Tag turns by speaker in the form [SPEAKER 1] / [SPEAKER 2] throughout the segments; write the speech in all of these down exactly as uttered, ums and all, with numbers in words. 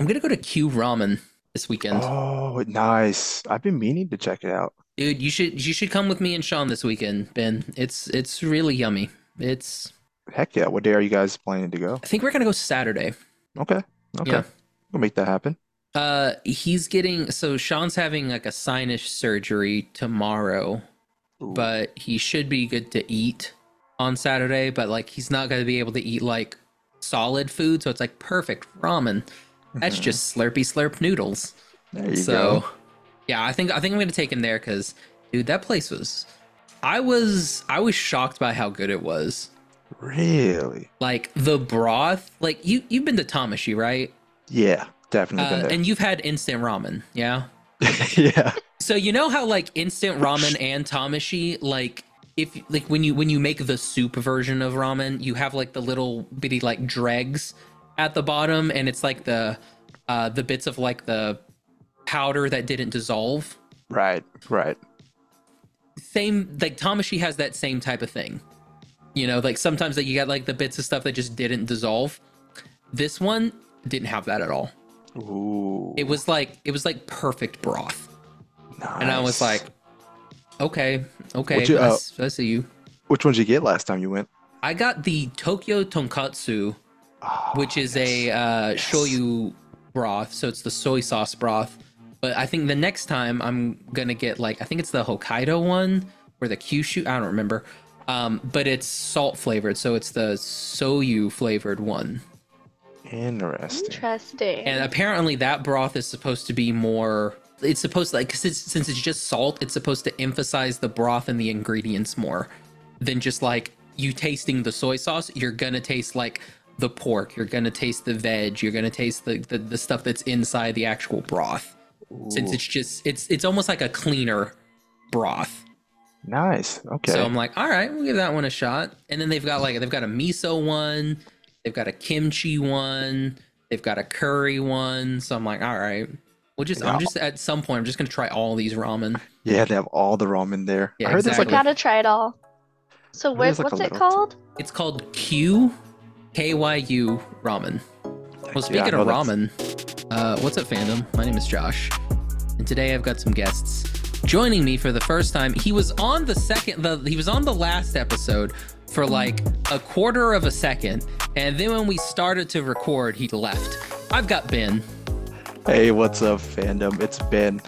[SPEAKER 1] I'm gonna go to Q Ramen this weekend.
[SPEAKER 2] Oh, nice. I've been meaning to check it out.
[SPEAKER 1] Dude, you should you should come with me and Sean this weekend, Ben. It's it's really yummy. It's
[SPEAKER 2] Heck yeah. What day are you guys planning to go?
[SPEAKER 1] I think we're gonna go Saturday.
[SPEAKER 2] Okay. Okay.
[SPEAKER 1] Yeah.
[SPEAKER 2] We'll make that happen.
[SPEAKER 1] Uh he's getting so Sean's having like a sinus surgery tomorrow,
[SPEAKER 2] Ooh.
[SPEAKER 1] but he should be good to eat on Saturday, but like he's not gonna be able to eat like solid food, so it's like perfect ramen. That's
[SPEAKER 2] Hmm.
[SPEAKER 1] just slurpy slurp noodles.
[SPEAKER 2] There you
[SPEAKER 1] So
[SPEAKER 2] go.
[SPEAKER 1] yeah, I think I think I'm gonna take him there because dude, that place was I was I was shocked by how good it was.
[SPEAKER 2] Really?
[SPEAKER 1] Like the broth, like you you've been to Tamashi, right?
[SPEAKER 2] Yeah, definitely been
[SPEAKER 1] Uh,
[SPEAKER 2] there.
[SPEAKER 1] and you've had instant ramen, yeah.
[SPEAKER 2] Yeah.
[SPEAKER 1] So you know how like instant ramen and Tamashi, like if like when you when you make the soup version of ramen, you have like the little bitty like dregs at the bottom, and it's like the uh the bits of like the powder that didn't dissolve.
[SPEAKER 2] Right, right.
[SPEAKER 1] Same like Tamashi has that same type of thing. You know, like sometimes that you got like the bits of stuff that just didn't dissolve. This one didn't have that at all. It
[SPEAKER 2] Ooh,
[SPEAKER 1] was like it was like perfect broth. And I was
[SPEAKER 2] nice.
[SPEAKER 1] like, okay,
[SPEAKER 2] What
[SPEAKER 1] okay,
[SPEAKER 2] you
[SPEAKER 1] I
[SPEAKER 2] uh
[SPEAKER 1] I see you.
[SPEAKER 2] which one did you get last time you went?
[SPEAKER 1] I got the Tokyo Tonkatsu, which
[SPEAKER 2] Oh,
[SPEAKER 1] is a
[SPEAKER 2] yes.
[SPEAKER 1] uh,
[SPEAKER 2] Yes.
[SPEAKER 1] shoyu broth, so it's the soy sauce broth. But I think the next time I'm gonna get like I think it's the Hokkaido one or the Kyushu. I don't remember. Um, but it's salt flavored, so it's the soyu flavored one.
[SPEAKER 2] Interesting.
[SPEAKER 1] And
[SPEAKER 3] Interesting.
[SPEAKER 1] apparently that broth is supposed to be more. It's supposed to like 'cause it's, since it's just salt, it's supposed to emphasize the broth and the ingredients more than just like you tasting the soy sauce. You're gonna taste like the pork. You're gonna taste the veg. You're gonna taste the the, the stuff that's inside the actual broth. Since
[SPEAKER 2] Ooh,
[SPEAKER 1] it's just it's it's almost like a cleaner broth.
[SPEAKER 2] nice.
[SPEAKER 1] So
[SPEAKER 2] Okay.
[SPEAKER 1] I'm like, all right, we'll give that one a shot. And then they've got like they've got a miso one, they've got a kimchi one, they've got a curry one. So I'm like, all right, we'll just I'm
[SPEAKER 2] Yeah,
[SPEAKER 1] just at some point I'm just gonna try all these ramen.
[SPEAKER 2] yeah, they have all the ramen there.
[SPEAKER 1] Yeah,
[SPEAKER 2] I heard there's like
[SPEAKER 1] exactly.
[SPEAKER 2] a
[SPEAKER 3] Gotta try it all. So
[SPEAKER 2] I heard
[SPEAKER 3] what
[SPEAKER 2] there's like a
[SPEAKER 3] what's it
[SPEAKER 2] little t
[SPEAKER 3] called?
[SPEAKER 1] It's called Q K Y U ramen. Well,
[SPEAKER 2] Heck yeah, I
[SPEAKER 1] speaking of
[SPEAKER 2] know that's
[SPEAKER 1] ramen, uh, what's up, fandom? My name is Josh, and today I've got some guests joining me for the first time. He was on the second, the he was on the last episode for like a quarter of a second, and then when we started to record, he left. I've got Ben,
[SPEAKER 2] Hey, what's up, fandom? It's Ben.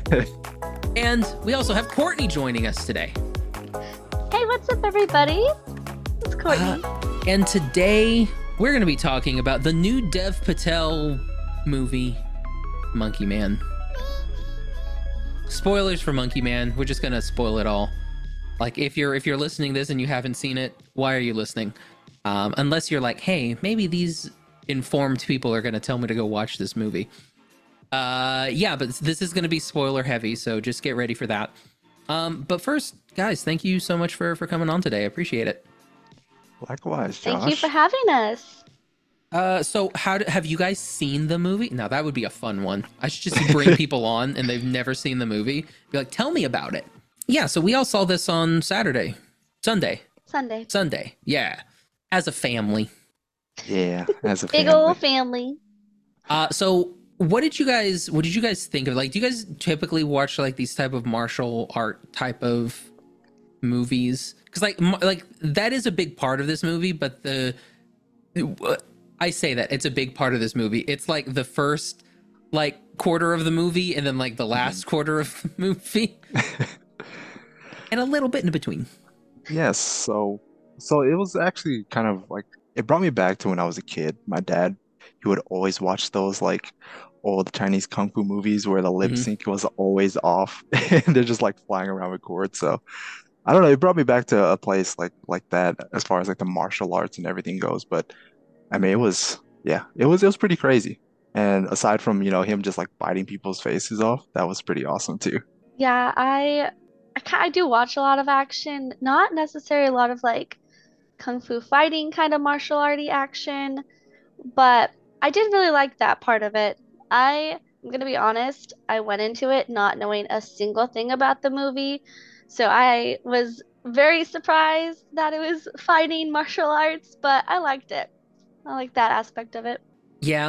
[SPEAKER 1] and we also have Courtney joining us today.
[SPEAKER 3] Hey, what's up, everybody? It's
[SPEAKER 1] Uh,
[SPEAKER 3] Courtney.
[SPEAKER 1] and today we're going to be talking about the new Dev Patel movie, Monkey Man. Spoilers for Monkey Man. We're just gonna spoil it all. Like if you're if you're listening to this and you haven't seen it, why are you listening? Um, unless you're like, hey, maybe these informed people are gonna tell me to go watch this movie. Uh, yeah, but this is gonna be spoiler heavy, so just get ready for that. Um, but first, guys, thank you so much for for coming on today. I appreciate it.
[SPEAKER 2] Likewise,
[SPEAKER 3] Thank you for
[SPEAKER 2] Josh.
[SPEAKER 3] having us.
[SPEAKER 1] Uh, so how do, have you guys seen the movie? Now that would be a fun one. I should just bring people on and they've never seen the movie. Be like, tell me about it. Yeah, so we all saw this on Saturday, Sunday,
[SPEAKER 3] Sunday.
[SPEAKER 1] Sunday. Yeah, as a family.
[SPEAKER 2] Yeah, as a
[SPEAKER 3] Big ol'
[SPEAKER 2] family.
[SPEAKER 3] family.
[SPEAKER 1] Uh, so what did you guys? What did you guys think of? Like, do you guys typically watch like these type of martial art type of movies? Because like, m- like that is a big part of this movie. But the I say that it's a big part of this movie. It's like the first like quarter of the movie, and then like the
[SPEAKER 2] Mhm.
[SPEAKER 1] last quarter of the movie, and a little bit in between.
[SPEAKER 2] Yes, so so it was actually kind of like it brought me back to when I was a kid. My dad, he would always watch those like old Chinese kung fu movies where the lip
[SPEAKER 1] Hmm.
[SPEAKER 2] sync was always off and they're just like flying around with cords. So I don't know, it brought me back to a place like like that as far as like the martial arts and everything goes. But I mean, it was yeah, it was it was pretty crazy. And aside from, you know, him just like biting people's faces off, that was pretty awesome too.
[SPEAKER 3] Yeah, I I, ki- I do watch a lot of action, not necessarily a lot of like kung fu fighting kind of martial arty action, but I did really like that part of it. I I'm gonna be honest, I went into it not knowing a single thing about the movie, so I was very surprised that it was fighting martial arts, but I liked it. I like that aspect of it.
[SPEAKER 1] Yeah, like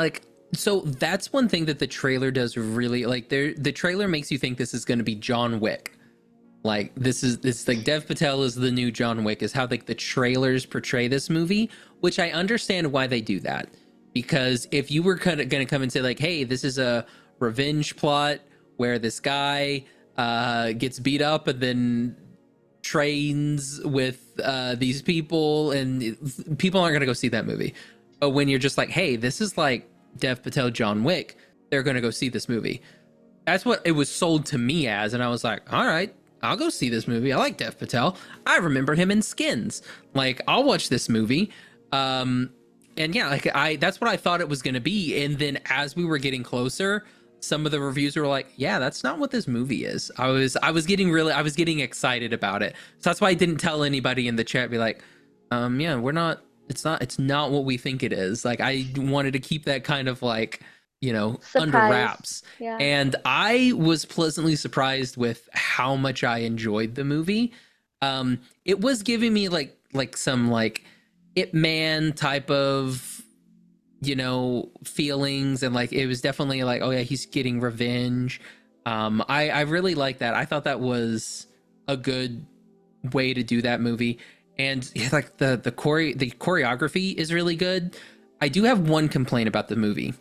[SPEAKER 1] So that's one thing that the trailer does really like. There, the trailer makes you think this is going to be John Wick. Like this is this like Dev Patel is the new John Wick is how like the trailers portray this movie, which I understand why they do that. Because if you were kind of going to come and say like, hey, this is a revenge plot where this guy uh, gets beat up and then trains with uh, these people, and it, people aren't going to go see that movie. But when you're just like, hey, this is like Dev Patel, John Wick, they're going to go see this movie. That's what it was sold to me as. And I was like, all right, I'll go see this movie. I like Dev Patel. I remember him in Skins. Like, I'll watch this movie. Um, and yeah, like I, that's what I thought it was going to be. And then as we were getting closer, some of the reviews were like, yeah, that's not what this movie is. I was, I was getting really, I was getting excited about it. So that's why I didn't tell anybody in the chat, be like, um, yeah, we're not, it's not, it's not what we think it is. Like, I wanted to keep that kind of like, you know,
[SPEAKER 3] Surprise.
[SPEAKER 1] under wraps.
[SPEAKER 3] Yeah.
[SPEAKER 1] And I was pleasantly surprised with how much I enjoyed the movie. Um, it was giving me like, like some like Ip Man type of, you know, feelings, and like it was definitely like, oh yeah, he's getting revenge. Um, I I really like that. I thought that was a good way to do that movie, and yeah, like the the chore the choreography is really good. I do have one complaint about the movie.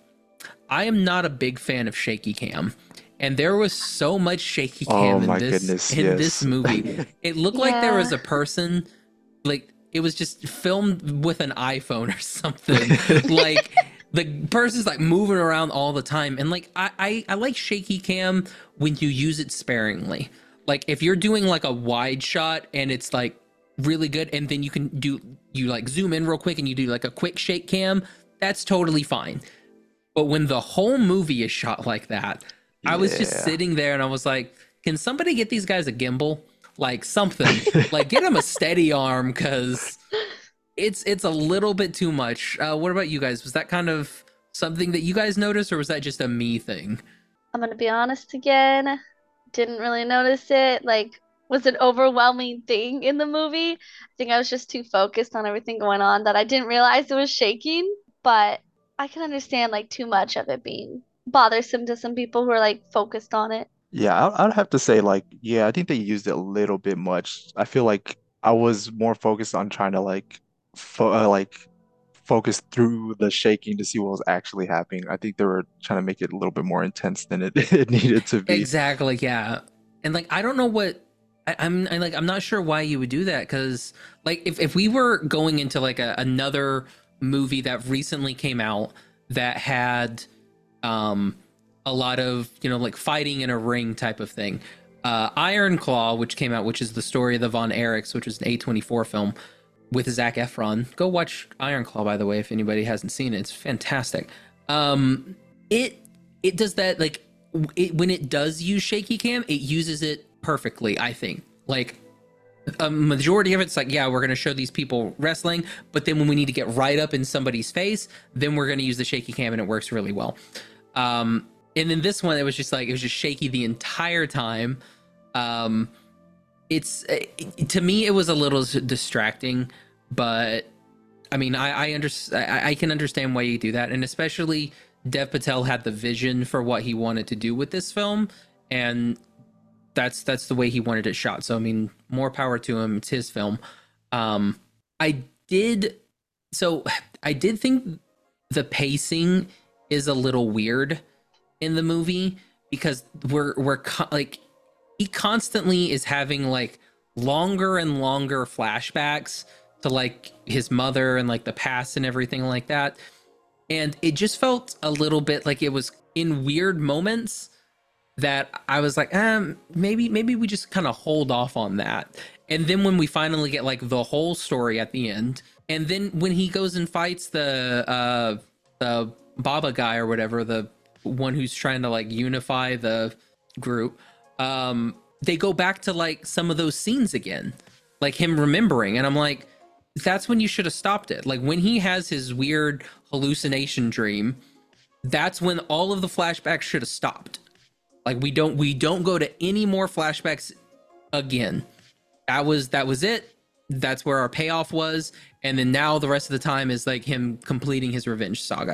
[SPEAKER 1] I am not a big fan of shaky cam, and there was so much shaky
[SPEAKER 2] Oh
[SPEAKER 1] cam in
[SPEAKER 2] my
[SPEAKER 1] this
[SPEAKER 2] goodness,
[SPEAKER 1] in
[SPEAKER 2] yes.
[SPEAKER 1] this movie. It looked like there
[SPEAKER 3] Yeah.
[SPEAKER 1] was a person, like it was just filmed with an iPhone or something. Like the person's like moving around all the time, and like I, I I like shaky cam when you use it sparingly. Like if you're doing like a wide shot and it's like really good, and then you can do you like zoom in real quick and you do like a quick shake cam, that's totally fine. But when the whole movie is shot like that, I was just
[SPEAKER 2] Yeah.
[SPEAKER 1] sitting there and I was like, can somebody get these guys a gimbal? Like something. Like get them a steady arm, because it's it's a little bit too much. Uh, what about you guys? Was that kind of something that you guys noticed, or was that just a me thing?
[SPEAKER 3] I'm gonna be honest again. Didn't really notice it. Like, was an overwhelming thing in the movie. I think I was just too focused on everything going on that I didn't realize it was shaking. But I can understand like too much of it being bothersome to some people who are like focused on it.
[SPEAKER 2] Yeah, I- I'd have to say like, yeah, I think they used it a little bit much. I feel like I was more focused on trying to like, fo uh, like focus through the shaking to see what was actually happening. I think they were trying to make it a little bit more intense than it, it needed to be.
[SPEAKER 1] Exactly, yeah. And like I don't know what I, I'm I, like I'm not sure why you would do that, because like if, if we were going into like a, another movie that recently came out that had um a lot of, you know, like fighting in a ring type of thing. Uh Iron Claw, which came out, which is the story of the Von Erichs, which was an A twenty-four film with Zac Efron. Go watch Iron Claw, by the way, if anybody hasn't seen it. It's fantastic. Um it it does that like it, when it does use shaky cam, it uses it perfectly, I think. Like a majority of it's like, yeah, we're going to show these people wrestling, but then when we need to get right up in somebody's face, then we're going to use the shaky cam, and it works really well. Um, and then this one, it was just like, it was just shaky the entire time. Um, it's, it, to me, it was a little distracting, but I mean, I, I, under, I, I can understand why you do that. And especially Dev Patel had the vision for what he wanted to do with this film, and that's that's the way he wanted it shot. So I mean, more power to him. It's his film. Um, I did so I did think the pacing is a little weird in the movie, because we're we're co- like he constantly is having like longer and longer flashbacks to like his mother and like the past and everything like that. And it just felt a little bit like it was in weird moments that I was like, um, maybe maybe we just kind of hold off on that. And then when we finally get like the whole story at the end, and then when he goes and fights the uh the Baba guy or whatever, the one who's trying to like unify the group, um, they go back to like some of those scenes again, like him remembering, and I'm like, that's when you should have stopped it. Like when he has his weird hallucination dream, that's when all of the flashbacks should have stopped. Like we don't we don't go to any more flashbacks again. That was that was it. That's where our payoff was. And then now the rest of the time is like him completing his revenge saga.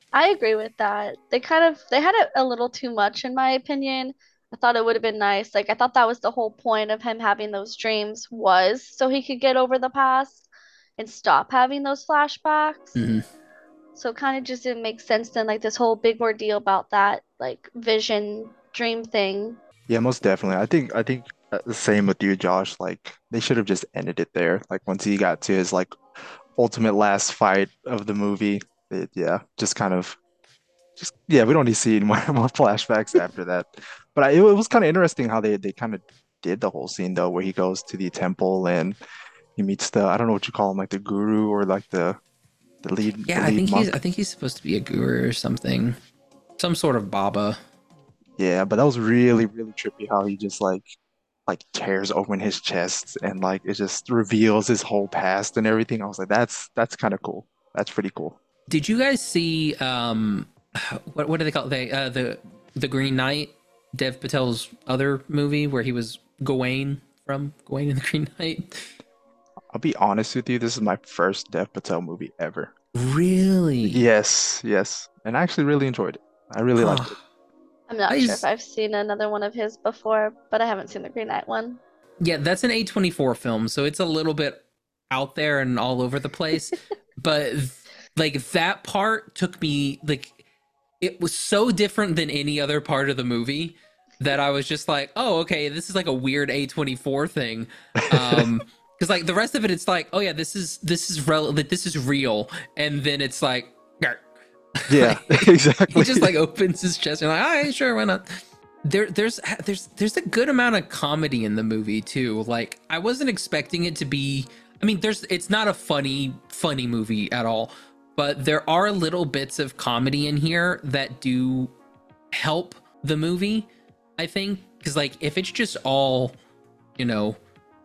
[SPEAKER 3] I agree with that. They kind of they had it a little too much in my opinion. I thought it would have been nice. Like I thought that was the whole point of him having those dreams was so he could get over the past and stop having those flashbacks.
[SPEAKER 1] Mhm.
[SPEAKER 3] So it kind of just didn't make sense then like this whole big ordeal about that like vision dream thing.
[SPEAKER 2] Yeah, most definitely. I think I think uh, the same with you, Josh. Like they should have just ended it there. Like once he got to his like ultimate last fight of the movie, it, yeah, just kind of just yeah, we don't need to see any more, more flashbacks after that. But I, it, was kind of interesting how they they kind of did the whole scene though, where he goes to the temple and he meets the I don't know what you call him, like the guru or like the the lead the
[SPEAKER 1] Yeah, I
[SPEAKER 2] lead
[SPEAKER 1] think he's I
[SPEAKER 2] monk.
[SPEAKER 1] think he's supposed to be a guru or something. Some sort of Baba.
[SPEAKER 2] Yeah, but that was really really trippy how he just like like tears open his chest and like it just reveals his whole past and everything. I was like, that's that's kind of cool. That's pretty cool.
[SPEAKER 1] Did you guys see um what what do they call it? They uh the the Green Knight, Dev Patel's other movie where he was Gawain from Gawain and the Green Knight?
[SPEAKER 2] I'll be honest with you, this is my first Dev Patel movie ever.
[SPEAKER 1] Really?
[SPEAKER 2] Yes, yes. And I actually really enjoyed it. I really liked it.
[SPEAKER 1] Oh,
[SPEAKER 3] I'm not sure if
[SPEAKER 1] I
[SPEAKER 3] I've seen another one of his before, but I haven't seen the Green Knight one.
[SPEAKER 1] Yeah, that's an A twenty-four film, so it's a little bit out there and all over the place. But like that part took me like it was so different than any other part of the movie that I was just like, "Oh, okay, this is like a weird A twenty-four thing." Um because like the rest of it it's like, "Oh yeah, this is this is rel like, this is real." And then it's like
[SPEAKER 2] Yeah,
[SPEAKER 1] like, he
[SPEAKER 2] exactly.
[SPEAKER 1] just like opens his chest and like, "All right, sure, why not?" there there's there's there's a good amount of comedy in the movie too. Like I wasn't expecting it to be, I mean, there's it's not a funny funny movie at all, but there are little bits of comedy in here that do help the movie, I think, because like if it's just all, you know,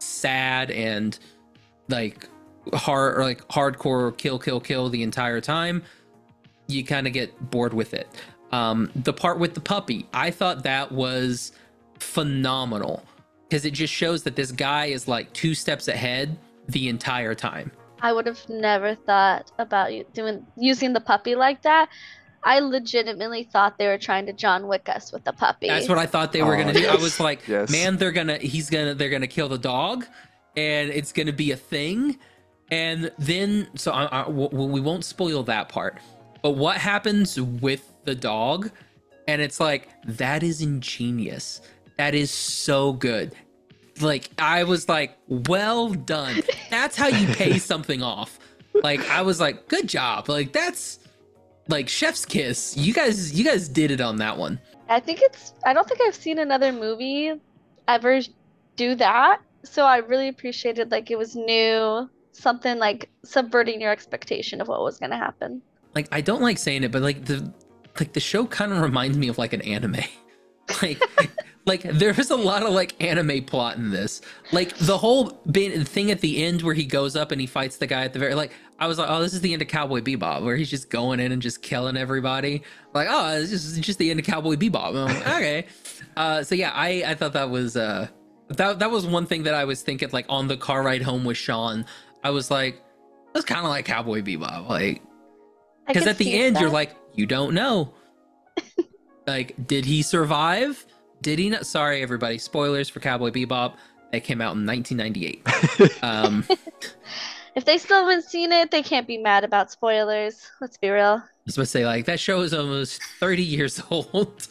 [SPEAKER 1] sad and like hard or like hardcore kill kill kill the entire time, you kind of get bored with it. Um, the part with the puppy, I thought that was phenomenal because it just shows that this guy is like two steps ahead the entire time.
[SPEAKER 3] I would have never thought about you doing using the puppy like that. I legitimately thought they were trying to John Wick us with the
[SPEAKER 1] That's
[SPEAKER 3] puppy.
[SPEAKER 1] what I thought they were
[SPEAKER 2] Oh,
[SPEAKER 1] gonna do. I was
[SPEAKER 2] yes.
[SPEAKER 1] like,
[SPEAKER 2] Yes.
[SPEAKER 1] man, they're gonna, he's gonna, they're gonna kill the dog, and it's gonna be a thing. And then, so I, I, we won't spoil that part. But what happens with the dog? And it's like, that is ingenious. That is so good. Like, I was like, well done. That's how you pay something off. Like, I was like, good job. Like, that's like chef's kiss. You guys, you guys did it on that one.
[SPEAKER 3] I think it's I don't think I've seen another movie ever do that. So I really appreciated like it was new, something like subverting your expectation of what was going to happen.
[SPEAKER 1] Like, I don't like saying it, but like the like the show kind of reminds me of like an anime. Like, like there is a lot of like anime plot in this. Like the whole bit, thing at the end where he goes up and he fights the guy at the very like. I was like, oh, this is the end of Cowboy Bebop, where he's just going in and just killing everybody. Like, oh, it's just, it's just the end of Cowboy Bebop. I'm like, okay. Uh, so yeah, I I thought that was uh that that was one thing that I was thinking like on the car ride home with Sean. I was like, that's kind of like Cowboy Bebop, like
[SPEAKER 3] I
[SPEAKER 1] because
[SPEAKER 3] could
[SPEAKER 1] at the
[SPEAKER 3] see
[SPEAKER 1] end you're
[SPEAKER 3] that.
[SPEAKER 1] like, you don't know. Like, did he survive? Did he not? Sorry, everybody. Spoilers for Cowboy Bebop. It came out in nineteen ninety-eight. Um, I
[SPEAKER 3] If they still haven't seen it, they can't be mad about spoilers. Let's be real.
[SPEAKER 1] was supposed to say, like, that show is almost thirty years old.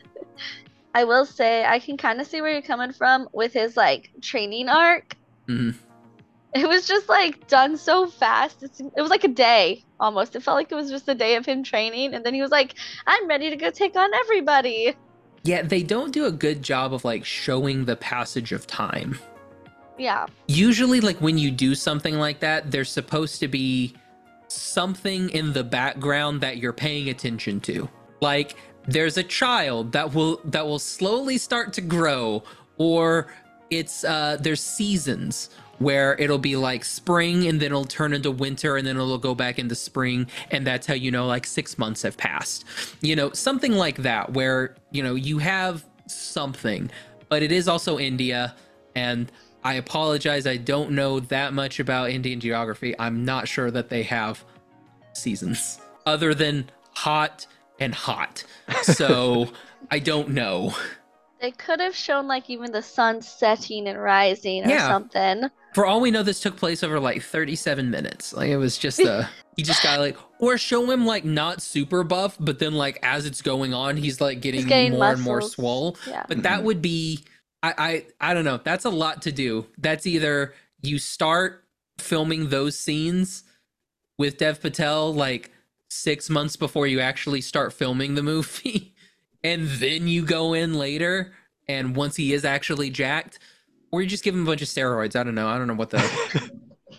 [SPEAKER 3] I will say I can kind of see where you're coming from with his like training arc.
[SPEAKER 1] Mhm.
[SPEAKER 3] It was just like done so fast. It's, it was like a day almost. It felt like it was just a day of him training, and then he was like, "I'm ready to go take on everybody."
[SPEAKER 1] Yeah, they don't do a good job of, like, showing the passage of time.
[SPEAKER 3] Yeah,
[SPEAKER 1] Usually, like, when you do something like that, there's supposed to be something in the background that you're paying attention to. Like, there's a child that will that will slowly start to grow, or it's uh there's seasons where it'll be like spring and then it'll turn into winter and then it'll go back into spring, and that's how you know like six months have passed. You know, something like that where, you know, you have something, but it is also India, and I apologize, I don't know that much about Indian geography. I'm not sure that they have seasons other than hot and hot. So I don't know.
[SPEAKER 3] They could have shown like even the sun setting and rising or
[SPEAKER 1] Yeah.
[SPEAKER 3] something.
[SPEAKER 1] For all we know, this took place over like thirty-seven minutes. Like it was just a he just got like, or show him like not super buff, but then like as it's going on, he's like getting,
[SPEAKER 3] He's getting
[SPEAKER 1] more and more
[SPEAKER 3] muscles.
[SPEAKER 1] swole.
[SPEAKER 3] Yeah.
[SPEAKER 1] But that
[SPEAKER 2] Mhm.
[SPEAKER 1] would be I, I I don't know. That's a lot to do. That's either you start filming those scenes with Dev Patel like six months before you actually start filming the movie, and then you go in later, and once he is actually jacked, or you just give him a bunch of steroids. I don't know. I don't know what the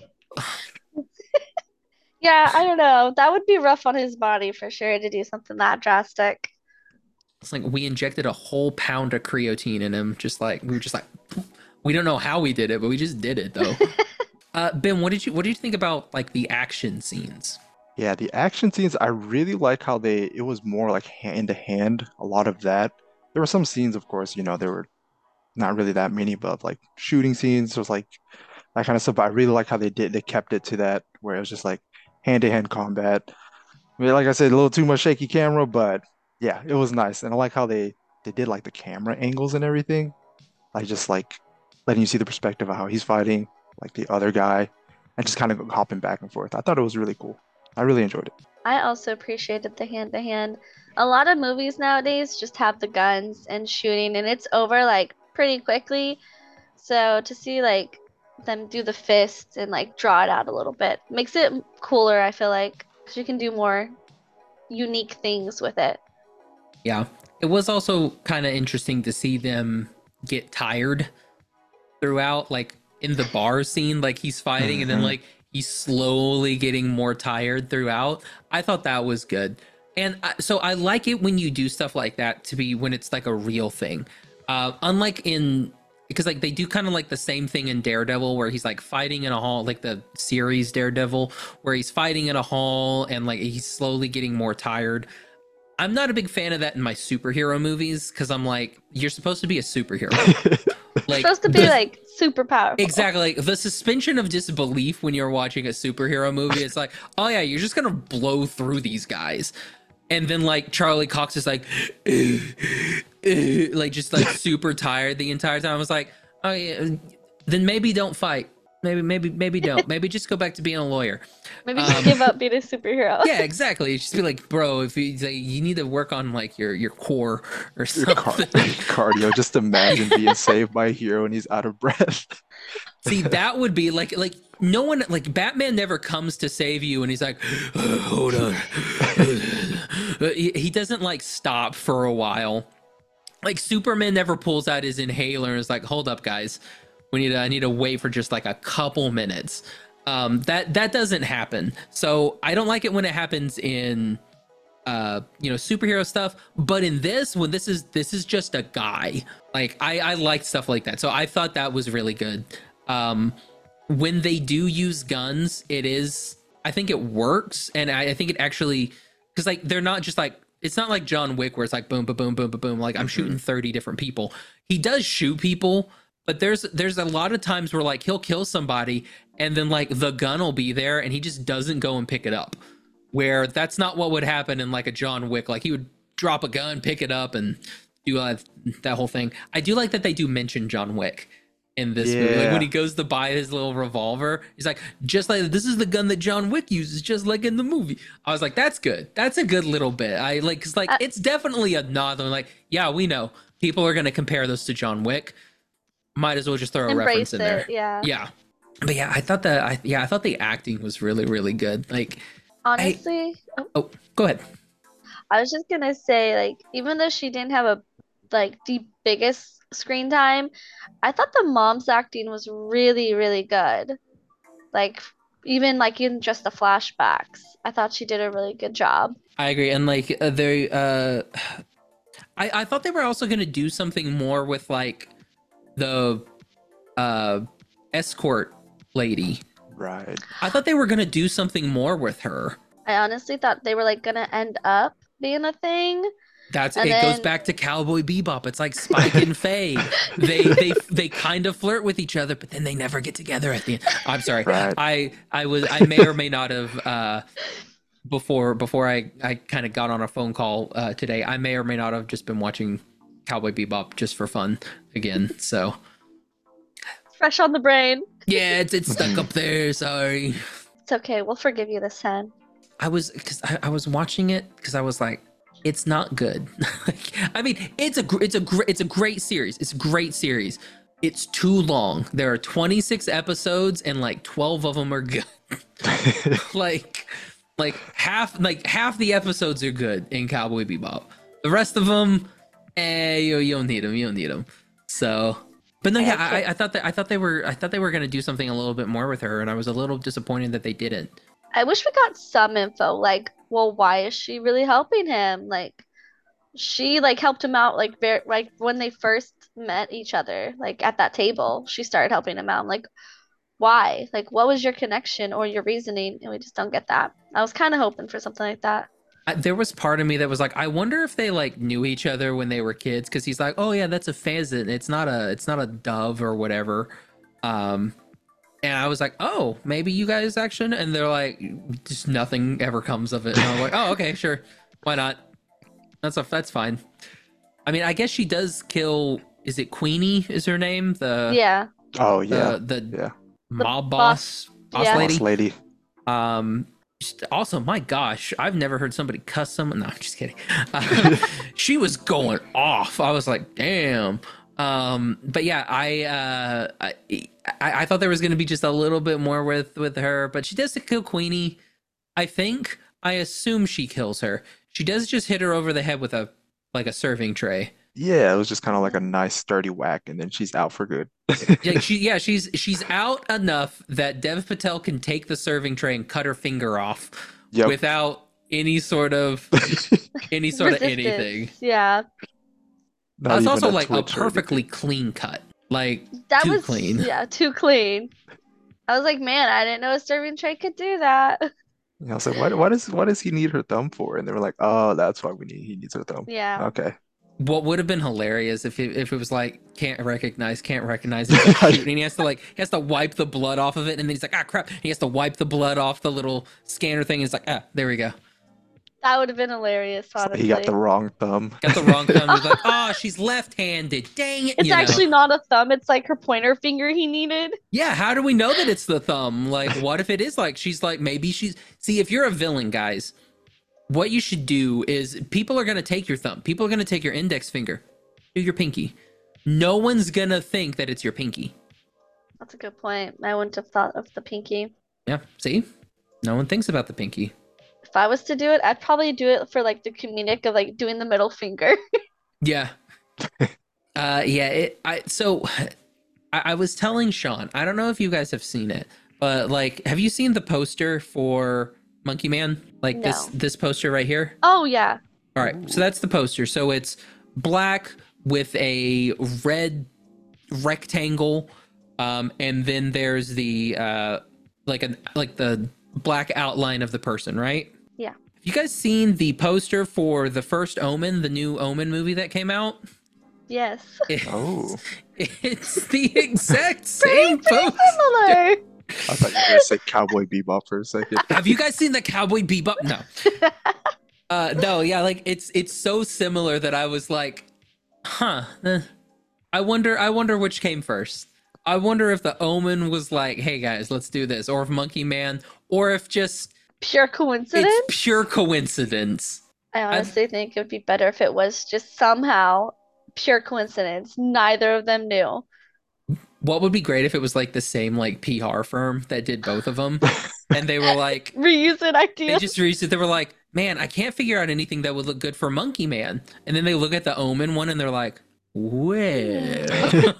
[SPEAKER 3] Yeah, I don't know. That would be rough on his body for sure to do something that drastic.
[SPEAKER 1] it's like we injected a whole pound of creatine in him. Just like we were just like we don't know how we did it, but we just did it though. uh, Ben, what did you what did you think about like the action scenes?
[SPEAKER 2] Yeah, the action scenes, I really like how they, it was more like hand to hand, a lot of that. There were some scenes, of course, you know, there were not really that many, but like shooting scenes, was like that kind of stuff. But I really like how they did, they kept it to that, where it was just like hand to hand combat. I mean, like I said, a little too much shaky camera, but yeah, it was nice. And I like how they, they did like the camera angles and everything, like just like letting you see the perspective of how he's fighting, like the other guy, and just kind of hopping back and forth. I thought it was really cool. I really enjoyed it.
[SPEAKER 3] I also appreciated the hand to hand. A lot of movies nowadays just have the guns and shooting and it's over like pretty quickly. So to see like them do the fist and like draw it out a little bit makes it cooler, I feel like, because you can do more unique things with it.
[SPEAKER 1] Yeah. It was also kind of interesting to see them get tired throughout, like in the bar scene, like he's fighting and then
[SPEAKER 2] Mhm.
[SPEAKER 1] like he's slowly getting more tired throughout. I thought that was good. And I, so I like it when you do stuff like that to be when it's like a real thing. Uh, unlike in, because like they do kind of like the same thing in Daredevil where he's like fighting in a hall, like the series Daredevil, where he's fighting in a hall and like he's slowly getting more tired. I'm not a big fan of that in my superhero movies because I'm like, you're supposed to be a superhero. Like,
[SPEAKER 3] Supposed to be
[SPEAKER 1] the-
[SPEAKER 3] like super powerful.
[SPEAKER 1] exactly, like the suspension of disbelief when you're watching a superhero movie. It's like, oh yeah, you're just gonna blow through these guys, and then like Charlie Cox is like, like just like super tired the entire time. I was like, oh yeah, then maybe don't fight. Maybe, maybe, maybe don't. Maybe just go back to being a lawyer.
[SPEAKER 3] Maybe just
[SPEAKER 1] um,
[SPEAKER 3] give up being a superhero.
[SPEAKER 1] Yeah, exactly. Just be like, bro, if you like, you need to work on like your your core or
[SPEAKER 2] Your
[SPEAKER 1] something.
[SPEAKER 2] car- cardio. Just imagine being saved by a hero and he's out of breath.
[SPEAKER 1] See, that would be like like no one like Batman never comes to save you and he's like, "Uh, hold on. he, he doesn't like stop for a while. Like Superman never pulls out his inhaler and is like, hold up, guys. We need to I need to wait for just like a couple minutes. Um, that that doesn't happen. So I don't like it when it happens in uh you know superhero stuff, but in this, when this is this is just a guy, like I I like stuff like that. So I thought that was really good. Um, when they do use guns, it is I think it works, and I, I think it actually because like they're not just like it's not like John Wick where it's like boom, boom, boom, boom, boom, boom. Like I'm
[SPEAKER 2] Mhm.
[SPEAKER 1] shooting thirty different people. He does shoot people, but there's there's a lot of times where like he'll kill somebody and then like the gun will be there and he just doesn't go and pick it up. Where that's not what would happen in like a John Wick. Like he would drop a gun, pick it up, and do uh, that whole thing. I do like that they do mention John Wick in this movie. Like
[SPEAKER 2] Yeah.
[SPEAKER 1] when he goes to buy his little revolver, he's like, just like this is the gun that John Wick uses, just like in the movie. I was like, that's good. That's a good little bit. I like because like
[SPEAKER 3] Uh,
[SPEAKER 1] it's definitely a nod. I'm like, yeah, we know people are gonna compare this to John Wick. Might as well just throw a reference
[SPEAKER 3] Embrace
[SPEAKER 1] in
[SPEAKER 3] it,
[SPEAKER 1] there.
[SPEAKER 3] yeah.
[SPEAKER 1] Yeah. But yeah, I thought that I yeah, I thought the acting was really, really good. Like,
[SPEAKER 3] Honestly, oh,
[SPEAKER 1] oh, go ahead.
[SPEAKER 3] I was just gonna say, like, even though she didn't have a like the biggest screen time, I thought the mom's acting was really, really good. Like, even like in just the flashbacks, I thought she did a really good job.
[SPEAKER 1] I agree, and like uh, they, uh, I I thought they were also gonna do something more with like the uh escort lady.
[SPEAKER 2] Right.
[SPEAKER 1] I thought they were gonna do something more with her.
[SPEAKER 3] I honestly thought they were like gonna end up being a thing.
[SPEAKER 1] That's
[SPEAKER 3] And
[SPEAKER 1] it goes
[SPEAKER 3] then-
[SPEAKER 1] back to Cowboy Bebop. It's like Spike and Faye. They they they kind of flirt with each other, but then they never get together at the end. I'm sorry.
[SPEAKER 2] Right.
[SPEAKER 1] I I was I may or may not have uh before before I I kind of got on a phone call uh, today. I may or may not have just been watching Cowboy Bebop just for fun again. So
[SPEAKER 3] Fresh on the brain.
[SPEAKER 1] yeah, it's it's stuck up there. Sorry.
[SPEAKER 3] It's okay. We'll forgive you this time.
[SPEAKER 1] I was because I, I was watching it because I was like, it's not good. Like, I mean, it's a gr- it's a gr- it's a great series. It's a great series. It's too long. There are twenty-six episodes and like twelve of them are good. like like half like half the episodes are good in Cowboy Bebop. The rest of them, eh, you, you don't need them. You don't need them. So, but no, yeah, I, I thought that I thought they were I thought they were gonna do something a little bit more with her, and I was a little disappointed that they didn't.
[SPEAKER 3] I wish we got some info, like, well, why is she really helping him? Like, she like helped him out, like, very, like when they first met each other, like at that table, she started helping him out. I'm like, why? Like, what was your connection or your reasoning? And we just don't get that. I was kind of hoping for something like that.
[SPEAKER 1] I, there was part of me that was like, I wonder if they like knew each other when they were kids, because he's like, oh yeah, that's a pheasant. It's not a it's not a dove or whatever. Um, and I was like, oh, maybe you guys actually. And they're like, just nothing ever comes of it. And I was like, oh, okay, sure, why not? That's a that's fine. I mean, I guess she does kill. Is it Queenie? Is her name? The
[SPEAKER 3] Yeah.
[SPEAKER 2] Oh yeah,
[SPEAKER 1] the, the
[SPEAKER 2] yeah.
[SPEAKER 1] mob
[SPEAKER 3] boss-
[SPEAKER 1] boss boss
[SPEAKER 3] yeah.
[SPEAKER 1] lady.
[SPEAKER 2] Boss lady.
[SPEAKER 1] Um, just- also, my gosh, I've never heard somebody cuss someone. No, I'm just kidding. Uh, she was going off. I was like, damn. Um, but yeah, I, uh, I, I, I thought there was going to be just a little bit more with, with her, but she does kill Queenie. I think, I assume she kills her. She does just hit her over the head with a, like a serving tray.
[SPEAKER 2] Yeah, it was just kind of like a nice sturdy whack, and then she's out for good.
[SPEAKER 1] Yeah, she, yeah, she's, she's out enough that Dev Patel can take the serving tray and cut her finger off
[SPEAKER 2] Yep.
[SPEAKER 1] without any sort of, any sort of anything.
[SPEAKER 3] Resistance. Yeah.
[SPEAKER 2] Not
[SPEAKER 1] That's
[SPEAKER 2] even
[SPEAKER 1] also
[SPEAKER 2] a
[SPEAKER 1] like a
[SPEAKER 2] twitch or
[SPEAKER 1] perfectly
[SPEAKER 2] anything.
[SPEAKER 1] clean cut. Like
[SPEAKER 3] That
[SPEAKER 1] too
[SPEAKER 3] was
[SPEAKER 1] clean.
[SPEAKER 3] yeah, too clean. I was like, man, I didn't know a serving tray could do that.
[SPEAKER 2] Yeah, I was like, what, what is, what does he need her thumb for? And they were like, oh, that's why we need, he needs her thumb.
[SPEAKER 3] Yeah.
[SPEAKER 2] Okay.
[SPEAKER 1] What would have been hilarious if it, if it was like can't recognize, can't recognize, he's like shooting, and he has to like he has to wipe the blood off of it, and then he's like, ah crap, he has to wipe the blood off the little scanner thing. And it's like, ah, there we go.
[SPEAKER 3] That would have been hilarious,
[SPEAKER 2] So
[SPEAKER 3] honestly.
[SPEAKER 2] he got the wrong thumb.
[SPEAKER 1] Got the wrong thumb. He's like, oh, she's left-handed. Dang it.
[SPEAKER 3] It's
[SPEAKER 1] you know.
[SPEAKER 3] actually not a thumb, it's like her pointer finger he needed.
[SPEAKER 1] Yeah, how do we know that it's the thumb? Like, what if it is like she's like maybe she's see if you're a villain, guys, what you should do is people are gonna take your thumb, people are gonna take your index finger, do your pinky. No one's gonna think that it's your pinky.
[SPEAKER 3] That's a good point. I wouldn't have thought of the pinky.
[SPEAKER 1] Yeah, see? No one thinks about the pinky.
[SPEAKER 3] If I was to do it, I'd probably do it for like the comedic of like doing the middle finger.
[SPEAKER 1] Yeah. uh yeah, it I so I, I was telling Sean, I don't know if you guys have seen it, but like have you seen the poster for Monkey Man? Like this
[SPEAKER 3] No.
[SPEAKER 1] this poster right here?
[SPEAKER 3] Oh yeah.
[SPEAKER 1] All right, so that's the poster. So it's black with a red rectangle, um, and then there's the uh, like a like the black outline of the person, right?
[SPEAKER 3] Yeah.
[SPEAKER 1] Have you guys seen the poster for the first Omen, the new Omen movie that came out?
[SPEAKER 3] Yes.
[SPEAKER 1] It's,
[SPEAKER 2] Oh.
[SPEAKER 1] it's the exact same
[SPEAKER 3] Pretty
[SPEAKER 1] poster.
[SPEAKER 3] similar.
[SPEAKER 2] I thought you were gonna say Cowboy Bebop for a second.
[SPEAKER 1] Have you guys seen the Cowboy Bebop? No. Uh, no, yeah, like it's it's so similar that I was like, huh. eh. I wonder I wonder which came first. I wonder if the Omen was like, hey guys, let's do this, or if Monkey Man, or if just
[SPEAKER 3] Pure coincidence?
[SPEAKER 1] it's pure coincidence.
[SPEAKER 3] I honestly think it would be better if it was just somehow pure coincidence. Neither of them knew.
[SPEAKER 1] What would be great if it was like the same like P R firm that did both of them, and they were like,
[SPEAKER 3] Reuse an
[SPEAKER 1] they
[SPEAKER 3] idea.
[SPEAKER 1] just reached. They were like, man, I can't figure out anything that would look good for Monkey Man, and then they look at the Omen one and they're like, well.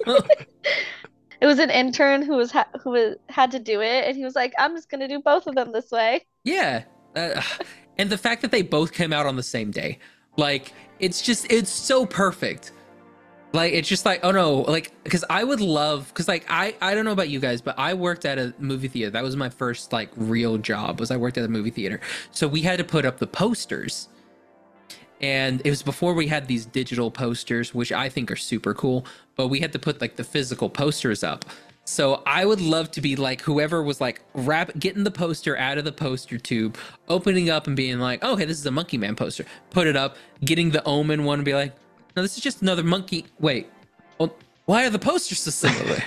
[SPEAKER 3] It was an intern who was ha who was, had to do it, and he was like, "I'm just gonna do both of them this way."
[SPEAKER 1] Yeah. Uh, and the fact that they both came out on the same day, like, it's just, it's so perfect. Like, it's just like, oh no, like, because I would love, because like, I, I don't know about you guys, but I worked at a movie theater. That was my first, like, real job, was I worked at a movie theater. So we had to put up the posters. And it was before we had these digital posters, which I think are super cool, but we had to put, like, the physical posters up. So I would love to be like whoever was like wrap getting the poster out of the poster tube, opening up and being like, oh, okay, this is a Monkey Man poster. Put it up, getting the Omen one and be like, no, this is just another monkey. Wait, well, why are the posters so similar?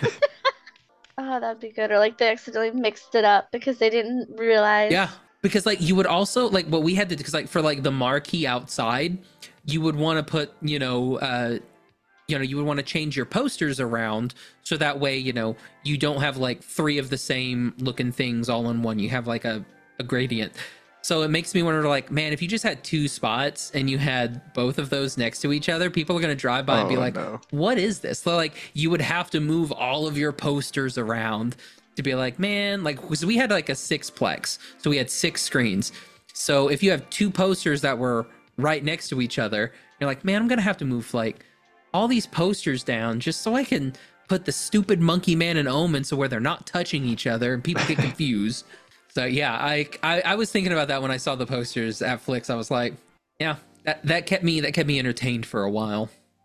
[SPEAKER 3] Oh, that'd be good. Or like they accidentally mixed it up because they didn't realize.
[SPEAKER 1] Yeah, because like you would also like what we had to do because like for like the marquee outside, you would want to put you know uh you know you would want to change your posters around so that way you know you don't have like three of the same looking things all in one. You have like a a gradient. So it makes me wonder like man, if you just had two spots and you had both of those next to each other, people are going to drive by and be
[SPEAKER 2] Oh
[SPEAKER 1] like,
[SPEAKER 2] no.
[SPEAKER 1] what is this? So like you would have to move all of your posters around to be like, man, like because we had like a sixplex, so we had six screens. So if you have two posters that were right next to each other, you're like, man, I'm gonna have to move like all these posters down just so I can put the stupid Monkey Man and Omen so where they're not touching each other and people get confused. So yeah, I, I I was thinking about that when I saw the posters at Flix. I was like, yeah, that that kept me that kept me entertained for a while.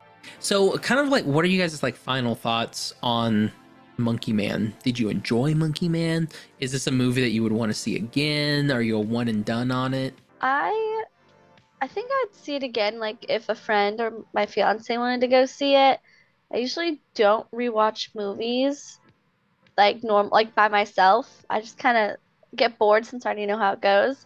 [SPEAKER 1] So kind of like, what are you guys' like final thoughts on Monkey Man? Did you enjoy Monkey Man? Is this a movie that you would want to see again? Are you a one and done on it?
[SPEAKER 3] I I think I'd see it again, like if a friend or my fiance wanted to go see it. I usually don't rewatch movies like norm like by myself. I just kind of get bored since I already know how it goes.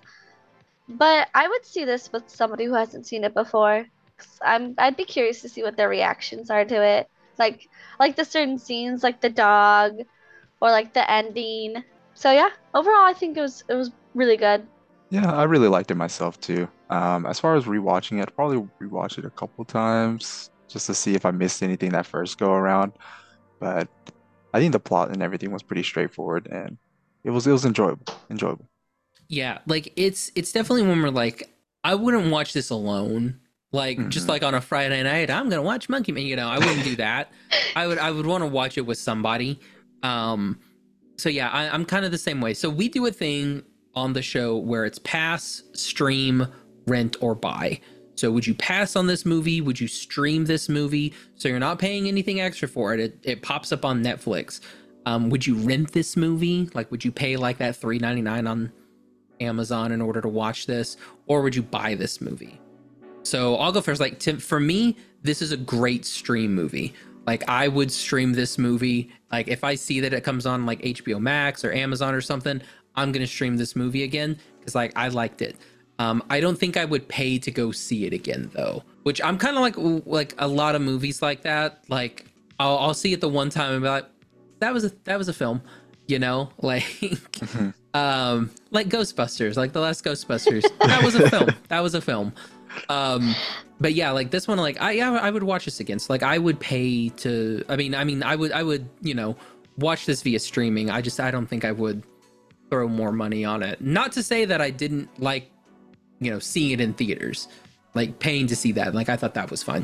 [SPEAKER 3] But I would see this with somebody who hasn't seen it before. 'Cause I'm I'd be curious to see what their reactions are to it. Like like the certain scenes, like the dog or like the ending. So yeah, overall I think it was it was really good.
[SPEAKER 2] Yeah, I really liked it myself too. Um, as far as rewatching it, I'd probably rewatch it a couple times just to see if I missed anything that first go around. But I think the plot and everything was pretty straightforward, and it was it was enjoyable. Enjoyable.
[SPEAKER 1] Yeah, like it's it's definitely one where like I wouldn't watch this alone. Like just
[SPEAKER 2] Hmm.
[SPEAKER 1] like on a Friday night, I'm gonna watch Monkey Man. You know, I wouldn't do that. I would I would want to watch it with somebody. Um, so yeah, I, I'm kind of the same way. So we do a thing on the show where it's pass, stream, rent, or buy. So would you pass on this movie? Would you stream this movie? So you're not paying anything extra for it. It, it pops up on Netflix. Um, would you rent this movie? Like, would you pay like that three ninety-nine on Amazon in order to watch this, or would you buy this movie? So I'll go first. Like to, for me, this is a great stream movie. Like I would stream this movie. Like if I see that it comes on like H B O Max or Amazon or something, I'm gonna stream this movie again because like I liked it. Um, I don't think I would pay to go see it again though, which I'm kind of like like a lot of movies like that. Like I'll, I'll see it the one time and be like, that was a that was a film, you know, like
[SPEAKER 2] Mhm.
[SPEAKER 1] um like Ghostbusters, like the last Ghostbusters, that was a film. That was a film. Um, but yeah, like this one, like I yeah, I would watch this again. So like I would pay to. I mean, I mean, I would I would you know watch this via streaming. I just I don't think I would throw more money on it. Not to say that I didn't like you know seeing it in theaters, like paying to see that. Like I thought that was fun.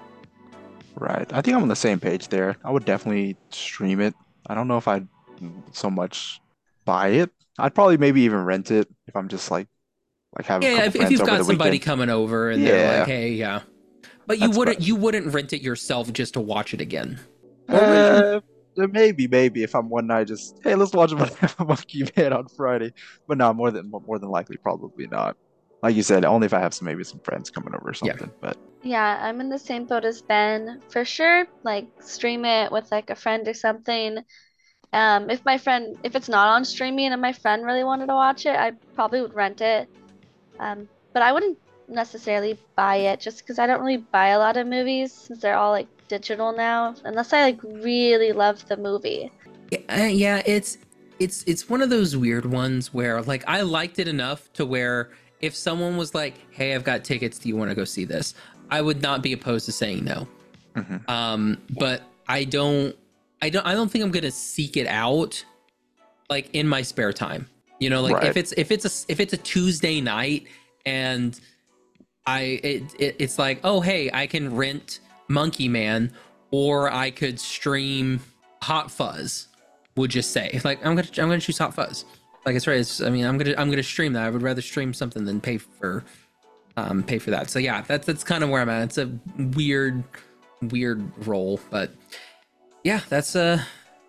[SPEAKER 2] Right. I think I'm on the same page there. I would definitely stream it. I don't know if I'd so much buy it. I'd probably maybe even rent it if I'm just like like have a
[SPEAKER 1] Yeah, yeah
[SPEAKER 2] couple
[SPEAKER 1] if, if
[SPEAKER 2] friends
[SPEAKER 1] you've
[SPEAKER 2] over
[SPEAKER 1] got
[SPEAKER 2] the
[SPEAKER 1] somebody
[SPEAKER 2] weekend.
[SPEAKER 1] coming over and they're like,
[SPEAKER 2] Yeah,
[SPEAKER 1] hey, yeah, but you
[SPEAKER 2] that's
[SPEAKER 1] wouldn't
[SPEAKER 2] better.
[SPEAKER 1] you wouldn't rent it yourself just to watch it again. Or would you?
[SPEAKER 2] Uh, uh, maybe, maybe if I'm one night just hey, let's watch Mon- Monkey Man on Friday. But no, more than more than likely, probably not. Like you said, only if I have some maybe some friends coming over or
[SPEAKER 1] Yeah.
[SPEAKER 2] something. But
[SPEAKER 3] Yeah, I'm in the same boat as Ben. For sure, like stream it with like a friend or something. Um, if my friend, if it's not on streaming and my friend really wanted to watch it, I probably would rent it. Um, but I wouldn't necessarily buy it just because I don't really buy a lot of movies since they're all like digital now, unless I like really love the movie.
[SPEAKER 1] Yeah, uh, yeah, it's it's it's one of those weird ones where like I liked it enough to where if someone was like, "Hey, I've got tickets. Do you want to go see this?" I would not be opposed to saying no.
[SPEAKER 2] mhm.
[SPEAKER 1] Um, but I don't, I don't, I don't think I'm gonna seek it out like in my spare time. You know, like if
[SPEAKER 2] Right.
[SPEAKER 1] it's if it's a if it's a Tuesday night and I it, it it's like, oh hey, I can rent Monkey Man or I could stream Hot Fuzz. Would just say like I'm gonna I'm gonna choose Hot Fuzz. Like it's right. It's, I mean I'm gonna I'm gonna stream that. I would rather stream something than pay for um pay for that. So yeah, that's that's kind of where I'm at. It's a weird weird role, but yeah, that's uh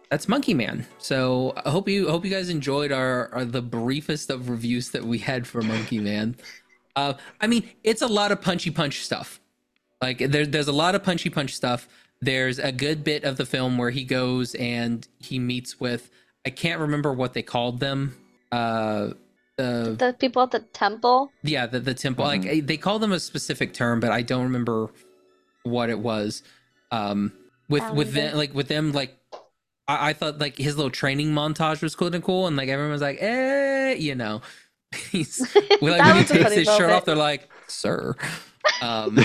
[SPEAKER 1] that's Monkey Man. So I hope you hope you guys enjoyed our, our the briefest of reviews that we had for Monkey Man. Uh, I mean, it's a lot of punchy punch stuff. Like there, there's a lot of punchy punch stuff. There's a good bit of the film where he goes and he meets with, I can't remember what they called them. Uh, the
[SPEAKER 3] The people at the temple.
[SPEAKER 1] yeah, the the temple.
[SPEAKER 2] Mhm.
[SPEAKER 1] Like they call them a specific term, but I don't remember what it was. Um, with with them,
[SPEAKER 3] Calendar.
[SPEAKER 1] like with them, like I, I thought like his little training montage was cool and cool, and like everyone was like, eh, you know, he's we like
[SPEAKER 3] That
[SPEAKER 1] when he
[SPEAKER 3] was a
[SPEAKER 1] takes
[SPEAKER 3] funny
[SPEAKER 1] his shirt
[SPEAKER 3] moment.
[SPEAKER 1] off, they're like, sir. Um,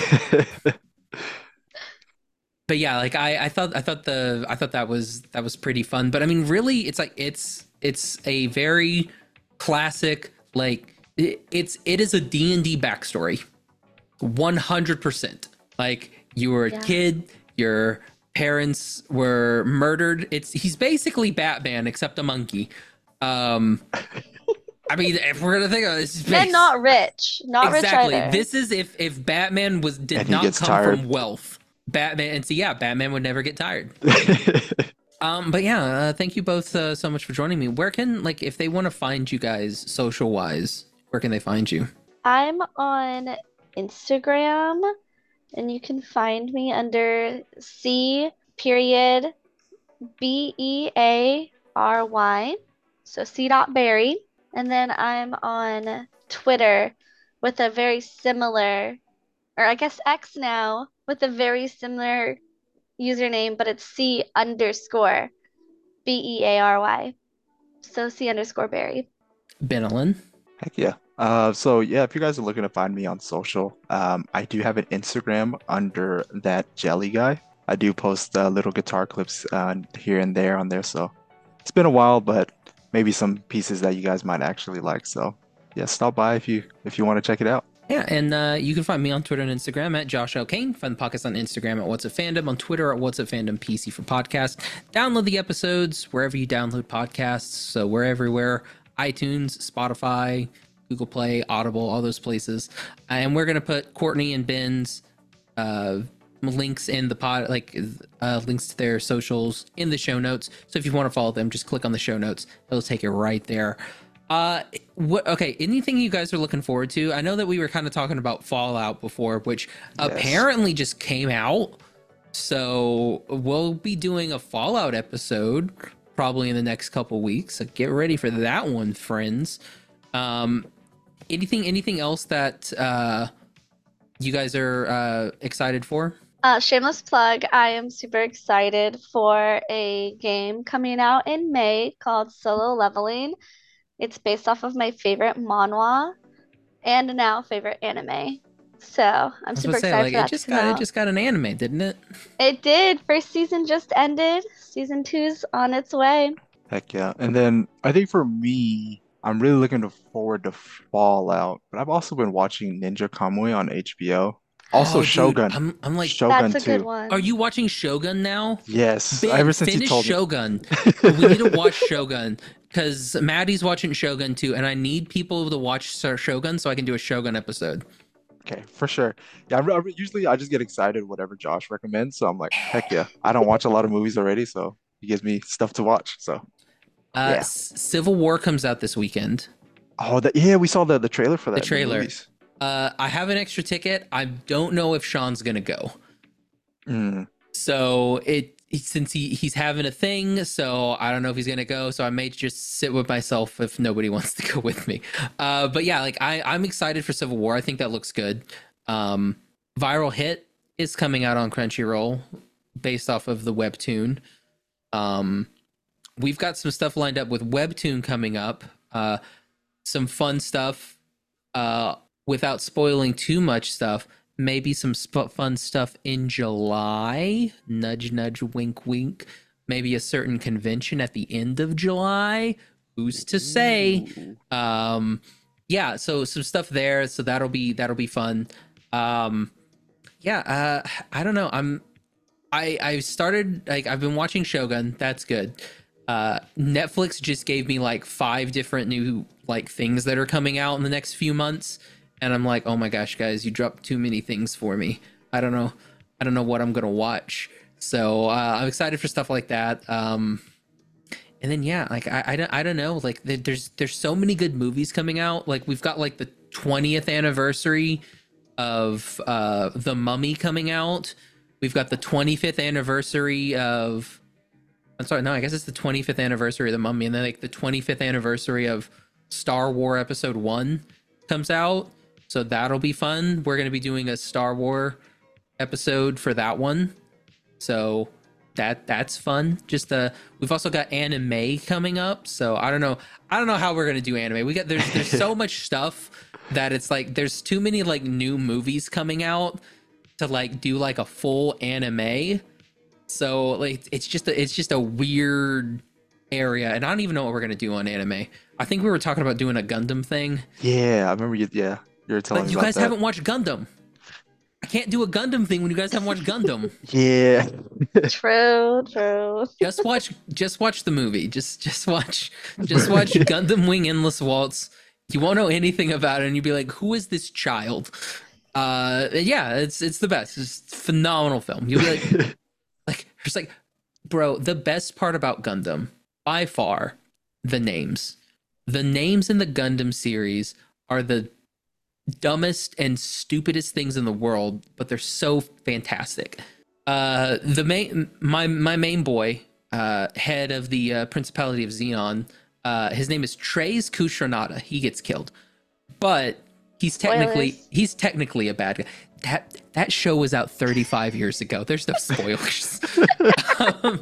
[SPEAKER 1] but yeah, like I, I thought I thought the I thought that was that was pretty fun. But I mean, really, it's like it's it's a very classic like it, it's it is a D and D backstory, one hundred percent. Like you were a
[SPEAKER 3] Yeah.
[SPEAKER 1] kid, your parents were murdered. It's he's basically Batman except a monkey. Um, I mean, if we're gonna think of it, it's
[SPEAKER 3] And
[SPEAKER 1] based-
[SPEAKER 3] not rich. Not
[SPEAKER 1] exactly.
[SPEAKER 3] rich either.
[SPEAKER 1] This is if if Batman was did
[SPEAKER 2] And he
[SPEAKER 1] not
[SPEAKER 2] gets
[SPEAKER 1] come
[SPEAKER 2] tired.
[SPEAKER 1] from wealth. Batman and so yeah, Batman would never get tired. Um, but yeah, uh, thank you both uh, so much for joining me. Where can like if they want to find you guys social wise, where can they find you?
[SPEAKER 3] I'm on Instagram, and you can find me under C period B E A R Y. So C dot Berry. And then I'm on Twitter with a very similar, or I guess X now, with a very similar username, but it's C underscore B E A R Y. So C underscore Berry.
[SPEAKER 1] Benelin.
[SPEAKER 2] Heck yeah. Uh, so yeah, if you guys are looking to find me on social, um, I do have an Instagram under that Jelly Guy. I do post uh, little guitar clips uh, here and there on there. So it's been a while, but maybe some pieces that you guys might actually like. So yeah, stop by if you if you want to check it out.
[SPEAKER 1] Yeah, and uh, you can find me on Twitter and Instagram at Josh L. Kane. Find the podcast on Instagram at What's a Fandom, on Twitter at What's a Fandom P C for podcast. Download the episodes wherever you download podcasts. So we're everywhere: iTunes, Spotify, Google Play, Audible, all those places. And we're gonna put Courtney and Ben's uh, links in the pod, like uh, links to their socials in the show notes. So if you want to follow them, just click on the show notes. It'll take you right there. Uh, what? Okay. Anything you guys are looking forward to? I know that we were kind of talking about Fallout before, which
[SPEAKER 2] Yes.
[SPEAKER 1] apparently just came out. So we'll be doing a Fallout episode probably in the next couple weeks. So get ready for that one, friends. Um, anything, anything else that uh you guys are uh excited for?
[SPEAKER 3] Uh, shameless plug, I am super excited for a game coming out in May called Solo Leveling. It's based off of my favorite manhwa and now favorite anime. So I'm
[SPEAKER 1] I was
[SPEAKER 3] super
[SPEAKER 1] gonna say,
[SPEAKER 3] excited
[SPEAKER 1] like,
[SPEAKER 3] for
[SPEAKER 1] it
[SPEAKER 3] that to
[SPEAKER 1] just
[SPEAKER 3] come
[SPEAKER 1] got it
[SPEAKER 3] out.
[SPEAKER 1] just got an anime, didn't it?
[SPEAKER 3] It did. First season just ended. Season two's on its way.
[SPEAKER 2] Heck yeah. And then I think for me, I'm really looking to forward to Fallout, but I've also been watching Ninja Kamui on H B O. Also
[SPEAKER 1] Oh, dude,
[SPEAKER 2] Shogun.
[SPEAKER 1] I'm I'm like,
[SPEAKER 2] Shogun
[SPEAKER 3] That's a good
[SPEAKER 2] too.
[SPEAKER 3] one.
[SPEAKER 1] are you watching Shogun now?
[SPEAKER 2] Yes,
[SPEAKER 1] Ben,
[SPEAKER 2] ever since you
[SPEAKER 1] finish
[SPEAKER 2] told me.
[SPEAKER 1] Shogun. We need to watch Shogun because Maddie's watching Shogun too, and I need people to watch Sir- Shogun so I can do a Shogun episode.
[SPEAKER 2] Okay, for sure. Yeah, I'm, I'm- usually I just get excited whatever Josh recommends, so I'm like, heck yeah. I don't watch a lot of movies already, so he gives me stuff to watch. So,
[SPEAKER 1] Uh,
[SPEAKER 2] Yeah.
[SPEAKER 1] S- Civil War comes out this weekend.
[SPEAKER 2] oh, that yeah, we saw the the trailer for that.
[SPEAKER 1] The
[SPEAKER 2] in
[SPEAKER 1] trailer.
[SPEAKER 2] movies.
[SPEAKER 1] Uh, I have an extra ticket. I don't know if Sean's gonna go.
[SPEAKER 2] Mm,
[SPEAKER 1] So it since he he's having a thing, so I don't know if he's gonna go. So I may just sit with myself if nobody wants to go with me. Uh, but yeah, like I I'm excited for Civil War. I think that looks good. Um, Viral Hit is coming out on Crunchyroll based off of the webtoon. Um, we've got some stuff lined up with webtoon coming up. Uh, some fun stuff. Uh, without spoiling too much stuff. Maybe some sp- fun stuff in July. Nudge, nudge, wink, wink. Maybe a certain convention at the end of July. Who's to say?
[SPEAKER 2] ooh.
[SPEAKER 1] Um, yeah. So some stuff there. So that'll be that'll be fun. Um, yeah. Uh, I don't know. I'm. I I started like I've been watching Shogun. That's good. Uh, Netflix just gave me like five different new like things that are coming out in the next few months. And I'm like, oh my gosh, guys, you dropped too many things for me. I don't know. I don't know what I'm going to watch. So uh, I'm excited for stuff like that. Um, and then yeah, like I, I don't I don't know, like there- there's there's so many good movies coming out. Like we've got like the twentieth anniversary of uh The Mummy coming out. We've got the twenty-fifth anniversary of I'm sorry, no, I guess it's the twenty-fifth anniversary of The Mummy, and then like the twenty-fifth anniversary of Star Wars Episode One comes out. So that'll be fun. We're gonna be doing a Star Wars episode for that one. So that that's fun. Just uh we've also got anime coming up. So I don't know. I don't know how we're gonna do anime. We got there's there's so much stuff that it's like there's too many like new movies coming out to like do like a full anime. So like it's just a, it's just a weird area, and I don't even know what we're gonna do on anime. I think we were talking about doing a Gundam thing,
[SPEAKER 2] Yeah, I remember you. Yeah, you were telling
[SPEAKER 1] but
[SPEAKER 2] me
[SPEAKER 1] you
[SPEAKER 2] about
[SPEAKER 1] guys
[SPEAKER 2] that.
[SPEAKER 1] haven't watched Gundam. I can't do a Gundam thing when you guys haven't watched Gundam.
[SPEAKER 2] Yeah.
[SPEAKER 3] True, true.
[SPEAKER 1] Just watch just watch the movie. Just just watch just watch Gundam Wing Endless Waltz. You won't know anything about it, and you'll be like, who is this child? Uh yeah, it's it's the best. It's a phenomenal film. You'll be like like just like bro, the best part about Gundam by far, the names. The names in the Gundam series are the dumbest and stupidest things in the world, but they're so fantastic. Uh, the main my my main boy, uh, head of the uh, Principality of Xenon, uh, his name is Treize Khushrenada. He gets killed, but he's technically
[SPEAKER 3] Spoilers.
[SPEAKER 1] he's technically a bad guy. That that show was out thirty-five years ago. There's no spoilers. um,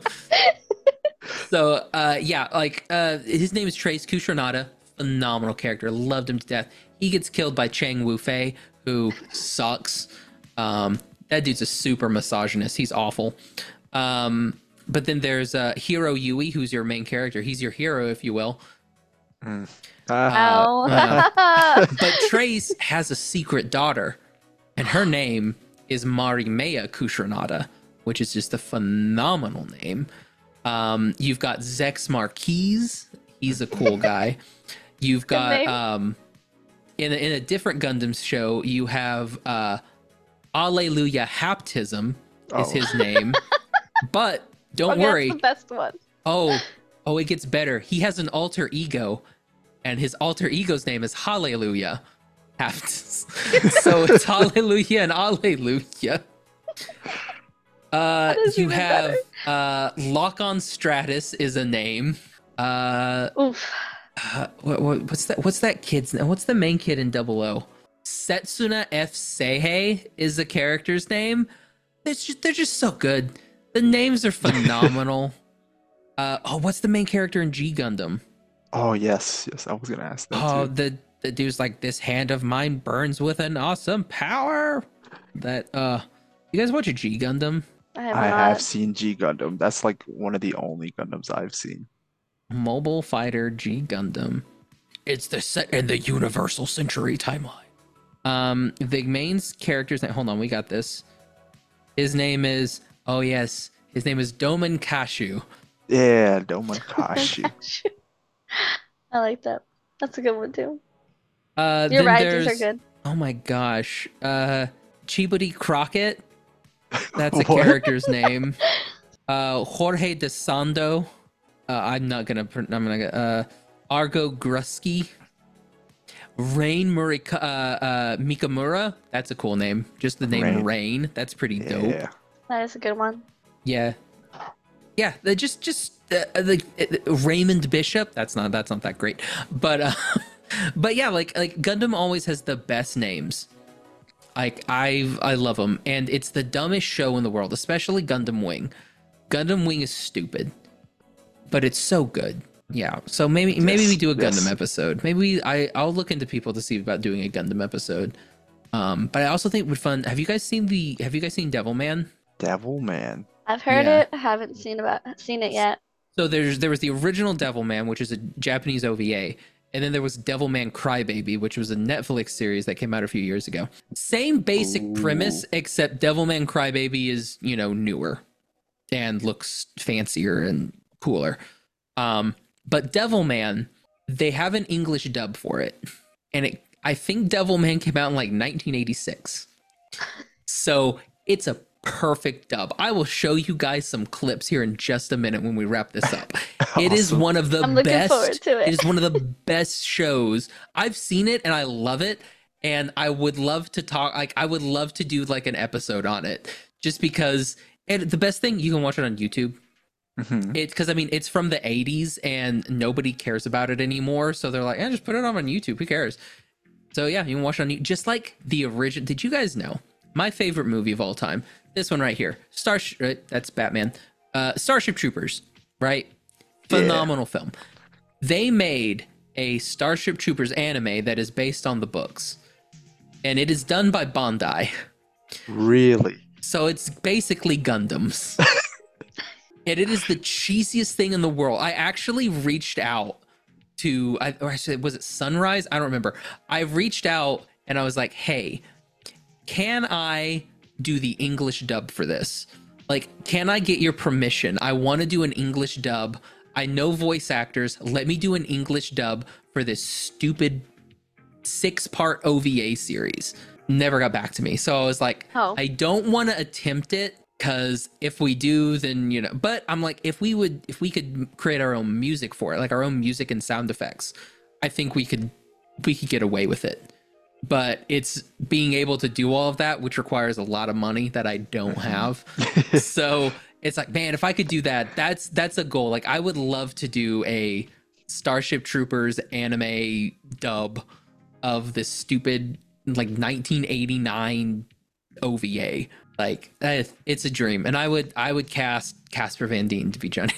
[SPEAKER 1] so uh, yeah, like uh, his name is Treize Khushrenada. Phenomenal character. Loved him to death. He gets killed by Chang Wu Fei, who sucks. Um, that dude's a super misogynist. He's awful. Um, but then there's uh, Hiro Yui, who's your main character. He's your hero, if you will.
[SPEAKER 2] Mm. Ah,
[SPEAKER 3] Ow.
[SPEAKER 1] uh, But Trace has a secret daughter, and her name is Marimea Khushrenada, which is just a phenomenal name. Um, you've got Zex Marquise. He's a cool guy. You've got
[SPEAKER 3] name.
[SPEAKER 1] um, in a, in a different Gundam show, you have uh, Alleluia Haptism is
[SPEAKER 2] Oh.
[SPEAKER 1] his name, but don't
[SPEAKER 3] Okay,
[SPEAKER 1] worry.
[SPEAKER 3] that's the best one.
[SPEAKER 1] Oh, oh, it gets better. He has an alter ego, and his alter ego's name is Hallelujah. Haptis. So it's Hallelujah and Alleluia. Uh,
[SPEAKER 3] That is
[SPEAKER 1] you
[SPEAKER 3] even
[SPEAKER 1] have
[SPEAKER 3] better.
[SPEAKER 1] uh, Lock on Stratus is a name. Uh,
[SPEAKER 3] Oof.
[SPEAKER 1] uh, what, what, what's that? What's that kid's name? What's the main kid in Double O? Setsuna F. Seihei is the character's name. It's just, they're just so good. The names are phenomenal. uh, oh, what's the main character in G Gundam?
[SPEAKER 2] Oh yes, yes. I was gonna ask that
[SPEAKER 1] Oh,
[SPEAKER 2] too.
[SPEAKER 1] the the dude's like, this hand of mine burns with an awesome power. That uh, you guys watch a G Gundam?
[SPEAKER 3] I have
[SPEAKER 2] I
[SPEAKER 3] not.
[SPEAKER 2] have seen G Gundam. That's like one of the only Gundams I've seen.
[SPEAKER 1] Mobile Fighter G Gundam. It's the set in the Universal Century timeline. Um, the main character's name. Hold on, we got this. His name is. Oh yes, his name is Doman Kashu.
[SPEAKER 2] Yeah, Domankashi.
[SPEAKER 3] I like that. That's a good one too.
[SPEAKER 1] Uh,
[SPEAKER 3] You're
[SPEAKER 1] then
[SPEAKER 3] right, these are
[SPEAKER 1] there's-
[SPEAKER 3] good.
[SPEAKER 1] Oh my gosh. Uh, Chibudi Crockett. That's a
[SPEAKER 2] What?
[SPEAKER 1] character's name. Uh, Jorge de Sando. Uh, I'm not gonna. pr- I'm gonna. Uh, Argo Grusky. Rain Murika, uh, uh, Mikamura. That's a cool name. Just the name Rain.
[SPEAKER 2] Rain.
[SPEAKER 1] That's pretty dope.
[SPEAKER 2] Yeah.
[SPEAKER 3] That is a good one.
[SPEAKER 1] Yeah. Yeah. they Just, just uh, the uh, Raymond Bishop. That's not. That's not that great. But, uh, but yeah, like, like Gundam always has the best names. Like I, I love them, and it's the dumbest show in the world, especially Gundam Wing. Gundam Wing is stupid, but it's so good. Yeah. So maybe maybe
[SPEAKER 2] Yes,
[SPEAKER 1] we do a Gundam
[SPEAKER 2] yes.
[SPEAKER 1] episode. Maybe we, I I'll look into people to see about doing a Gundam episode. Um, but I also think it would fun. Have you guys seen the? Have you guys seen Devilman?
[SPEAKER 2] Devil Man.
[SPEAKER 3] I've heard
[SPEAKER 1] Yeah.
[SPEAKER 3] it. I haven't seen about seen it yet.
[SPEAKER 1] So there's there was the original Devilman, which is a Japanese O V A, and then there was Devilman Crybaby, which was a Netflix series that came out a few years ago. Same basic
[SPEAKER 2] Ooh.
[SPEAKER 1] premise, except Devilman Crybaby is, you know, newer and looks fancier and cooler. Um, but Devilman, they have an English dub for it, and it I think Devilman came out in like nineteen eighty-six. So it's a perfect dub. I will show you guys some clips here in just a minute when we wrap this up. It is
[SPEAKER 2] Awesome.
[SPEAKER 1] one of the
[SPEAKER 3] I'm looking
[SPEAKER 1] best.
[SPEAKER 3] forward to it.
[SPEAKER 1] It is one of the best shows. I've seen it and I love it. And I would love to talk, like, I would love to do like an episode on it just because. And the best thing, you can watch it on YouTube.
[SPEAKER 2] Mhm.
[SPEAKER 1] It because I mean it's from the eighties and nobody cares about it anymore. So they're like, yeah, just put it on on YouTube. Who cares? So yeah, you can watch it on YouTube. Just like the original. Did you guys know my favorite movie of all time? This one right here, Starship. Right, that's Batman. Uh, Starship Troopers. Right,
[SPEAKER 2] Yeah.
[SPEAKER 1] phenomenal film. They made a Starship Troopers anime that is based on the books, and it is done by Bandai.
[SPEAKER 2] Really?
[SPEAKER 1] So it's basically Gundams. And it is the cheesiest thing in the world. I actually reached out to, I, or actually, was it Sunrise? I don't remember. I reached out and I was like, hey, can I do the English dub for this? Like, can I get your permission? I want to do an English dub. I know voice actors. Let me do an English dub for this stupid six-part O V A series. Never got back to me. So I was like,
[SPEAKER 3] Oh.
[SPEAKER 1] I don't want to attempt it because if we do, then, you know, but I'm like, if we would, if we could create our own music for it, like our own music and sound effects, I think we could, we could get away with it. But it's being able to do all of that, which requires a lot of money that I don't have. So it's like, man, if I could do that, that's, that's a goal. Like I would love to do a Starship Troopers anime dub of this stupid, like nineteen eighty-nine O V A. Like eh, it's a dream, and I would I would cast Casper Van Dien to be Johnny.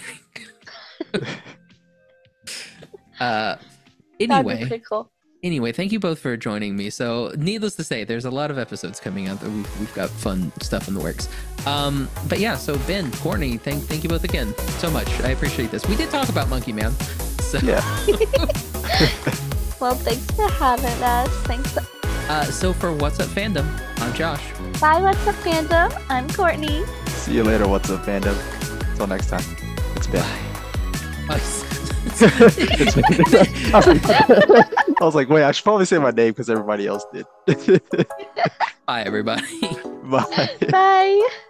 [SPEAKER 1] uh,
[SPEAKER 3] That'd be
[SPEAKER 1] anyway,
[SPEAKER 3] pretty cool.
[SPEAKER 1] anyway, thank you both for joining me. So, needless to say, there's a lot of episodes coming out that we've, we've got fun stuff in the works. Um, but yeah, so Ben, Courtney, thank thank you both again so much. I appreciate this. We did talk about Monkey Man. So
[SPEAKER 2] Yeah.
[SPEAKER 3] Well, thanks for having us. Thanks.
[SPEAKER 1] uh, so for What's Up Fandom, I'm Josh.
[SPEAKER 3] Bye, What's Up Fandom? I'm Courtney.
[SPEAKER 2] See you later. What's up, fandom? Until next time. It's Ben. It's Ben. I was like, wait, I should probably say my name because everybody else did.
[SPEAKER 1] Bye, everybody.
[SPEAKER 2] Bye.
[SPEAKER 3] Bye.